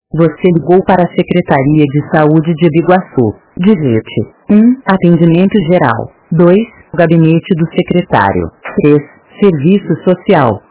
Você ligou para a Secretaria de Saúde de Biguaçu. Digite 1. Atendimento geral. 2. Gabinete do secretário. 3. Serviço social.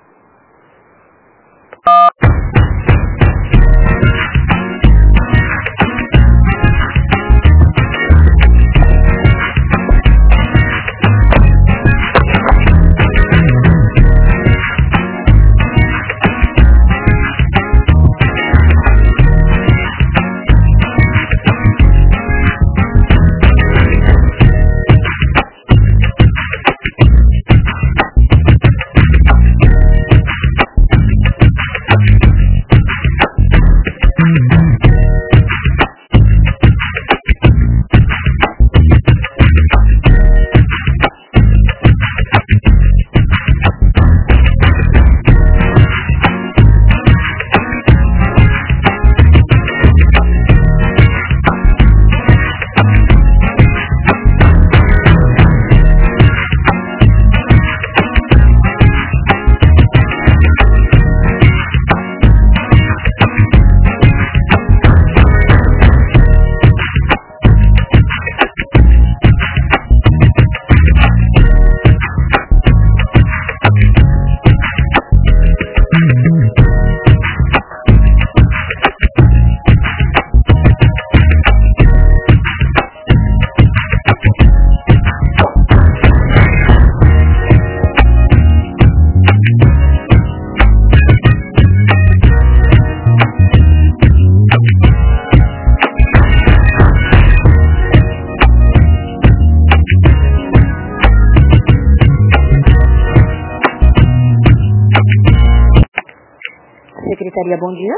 Secretaria, bom dia.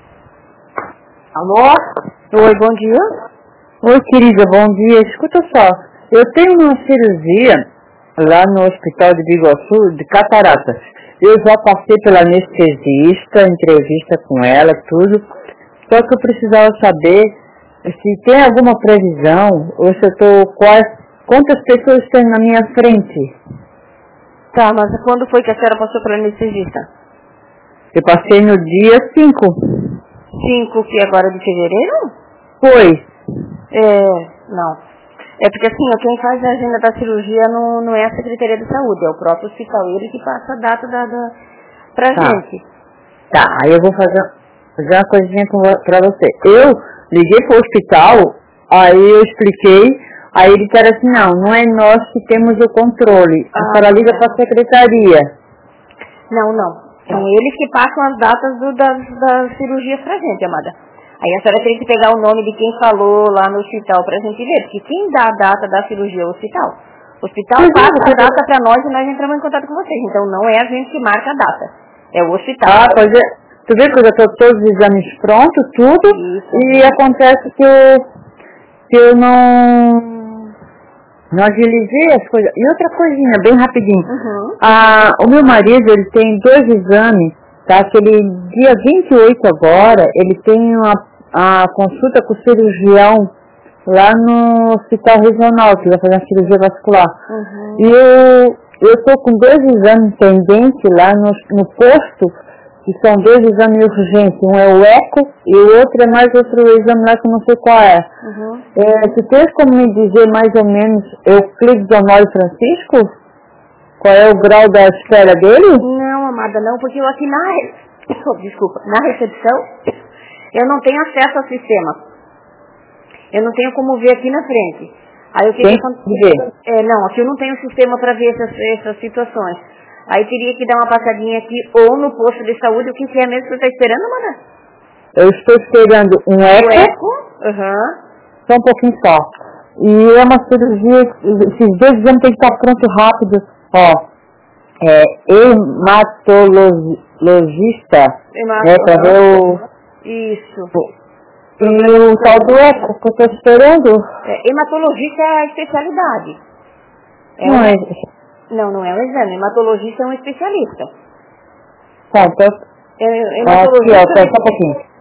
Alô? Oi, bom dia. Oi, querida, bom dia. Escuta só, eu tenho uma cirurgia lá no hospital de Biguaçu, de cataratas. Eu já passei pela anestesista, entrevista com ela, tudo. Só que eu precisava saber se tem alguma previsão, ou se eu tô quantas pessoas tem na minha frente. Tá, mas quando foi que a senhora passou pela anestesista? Eu passei no dia 5. 5, que agora de fevereiro? Foi. Não. É porque assim, quem faz a agenda da cirurgia não é a Secretaria de Saúde, é o próprio hospital, ele que passa a data pra gente. Tá, aí eu vou fazer uma coisinha pra você. Eu liguei pro hospital, aí eu expliquei, aí ele disseram assim, não é nós que temos o controle, a senhora liga pra secretaria. Não. São eles que passam as datas das cirurgias pra gente, amada. Aí a senhora tem que pegar o nome de quem falou lá no hospital pra gente ver, porque quem dá a data da cirurgia é o hospital. O hospital passa a data pra nós e nós entramos em contato com vocês. Então não é a gente que marca a data, é o hospital. Pois é. Tu vê que eu já tô todos os exames prontos, tudo, Isso. E acontece que eu não agilizei as coisas. E outra coisinha, bem rapidinho. O meu marido, ele tem 2 exames, tá? Que ele, dia 28 agora, ele tem a consulta com o cirurgião lá no hospital regional, que vai fazer uma cirurgia vascular. E eu tô com 2 exames pendentes lá no posto, que são 2 exames urgentes. Um é o eco e o outro é mais outro exame lá que eu não sei qual é. Tu tens como me dizer mais ou menos Euclides Honório Francisco? Qual é o grau da espera dele? Não, amada, não, porque eu aqui na recepção, eu não tenho acesso ao sistema. Eu não tenho como ver aqui na frente. Aí o que acontece? Não, aqui eu não tenho sistema para ver essas situações. Aí teria que dar uma passadinha aqui ou no posto de saúde. O que é mesmo que você está esperando, amada? Eu estou esperando um eco. Só um pouquinho só. E é uma cirurgia, esses 2 exames tem que estar pronto rápido. Hematologista. Para ver o... Isso. E o tal do eco que eu estou esperando. Hematologista é a especialidade. Não é um exame. Hematologista é um especialista. Tá, então... Hematologista... Aqui, só um pouquinho.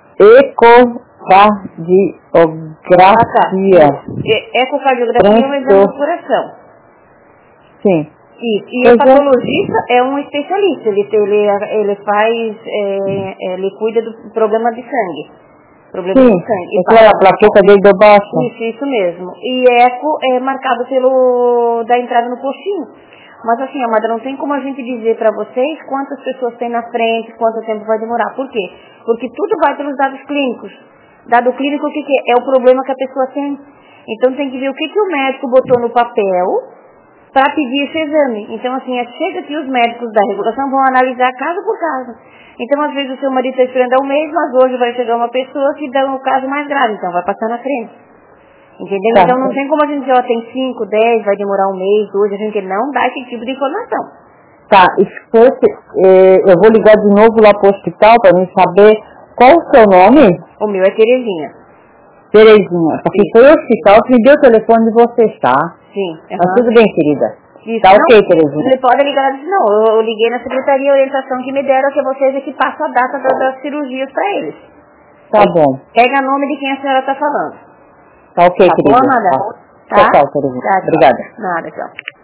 Ecocardiografia. Ecocardiografia é um exame do coração. Sim. E o patologista é um especialista. Ele faz, ele cuida do problema de sangue. Problema Sim, de sangue. aquela plaqueta dele do baixo. Isso mesmo. E eco é marcado da entrada no postinho. Mas assim, amada, não tem como a gente dizer para vocês quantas pessoas tem na frente, quanto tempo vai demorar. Por quê? Porque tudo vai pelos dados clínicos. Dado clínico, o que é? É o problema que a pessoa tem. Então tem que ver o que o médico botou no papel para pedir esse exame. Então assim, chega que os médicos da regulação vão analisar caso por caso. Então às vezes o seu marido está esperando há um mês, mas hoje vai chegar uma pessoa que dá um caso mais grave, então vai passar na frente. Entendeu? Tá. Então não tem como a gente dizer, tem 5, 10, vai demorar um mês, hoje a gente não dá esse tipo de informação. Tá, e se fosse, eu vou ligar de novo lá pro hospital para me saber qual o seu nome? O meu é Terezinha. Terezinha, porque Sim. foi o hospital que me deu o telefone de vocês, tá? Sim. Mas tudo bem, querida. Isso. Tá Não, ok, Terezinha. Você pode ligar e dizer, não, eu liguei na secretaria, a orientação que me deram é que vocês é que passam a data das cirurgias para eles. Tá bom. Pega nome de quem a senhora está falando. Tá ok, Tá querida. bom, amada? Tá. Tá? Tchau, Terezinha. Tá, tchau. Obrigada. Nada, tchau.